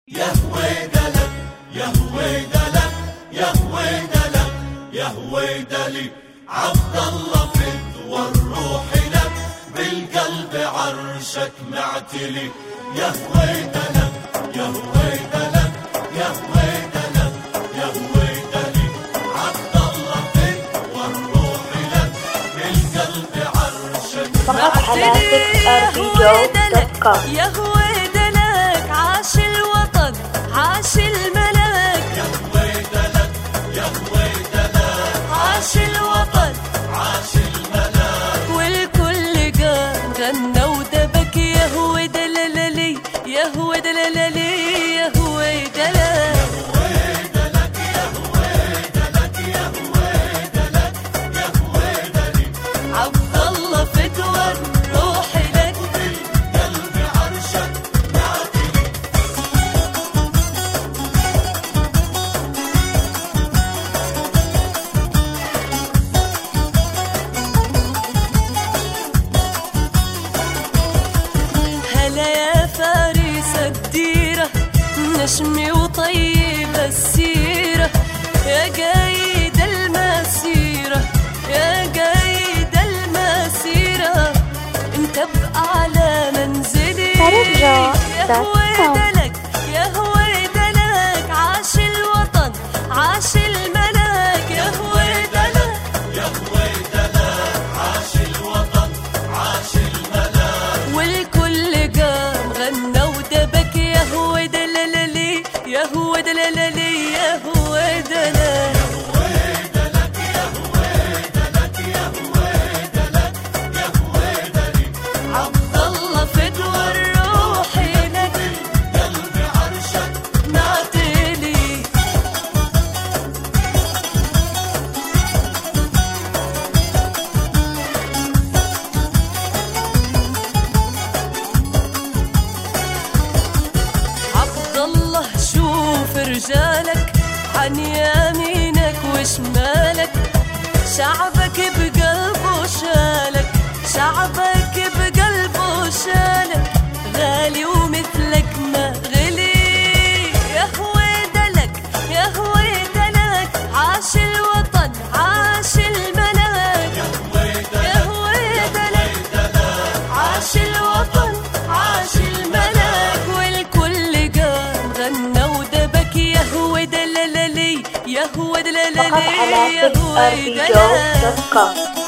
يا هويدلك يا هويدلك يا هويدلك يا هويدلي عبد الله فد والروح لك بالقلب عرشك معتلي يا هويدلك يا هويدلك يا هويدلك يا هويدلي عبد الله فد والروح لك بالقلب عرشك معتلي يا هويدلك عاش الوطن عاش الملك يا هويدلك يا هويدلك عاش الوطن عاش الملك والكل قام غنى ودبك يا هويدللي يا هويدللي يا هويدلك يا هويدلك يا هويدلك يا هويدلي عبد الله فدوى الروح لك بالقلب عرشك معتلي هلا يا فارس الديرة نشمي وطيب السيرة يا قايد المسيرة يا قايد المسيرة انت بأعلى منزلي ترجع يا هويدلك يا هويدلك عاش الوطن عاش الملك يا هويدلك يا هويدلك عاش الوطن عاش الملك والكل قام غنى ودبك يا هويدللي يا هويدللي يا هويدلك هويدلك يا هويدلك يا هويدلك يا هويدلي عبد الله فدوى الروح لك قلب عرشك معتلي عبد الله شوف رجالك عن يمينك وشمالك شعبك بقلبه شالك شعبك بقلبه شالك غالي ومثلك ما غلي يا هويدلك يا هويدلك عاش الوطن عاش الملك يا هويدلك عاش الوطن عاش الملك والكل قام غنى ودبك يا هويدللي يا هويدللي فقط على يا هويدلك fixrpjo.com